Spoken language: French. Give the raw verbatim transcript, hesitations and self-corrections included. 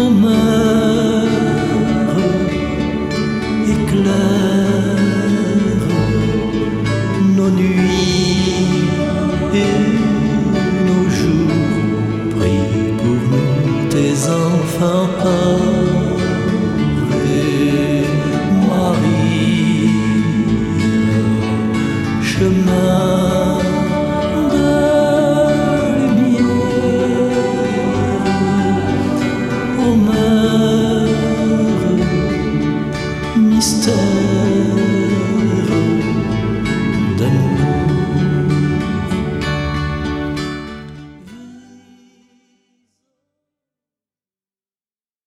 mère éclaire nos nuits et nos jours. Prie pour nous, tes enfants. Chemin de lumière, ô mère, mystère.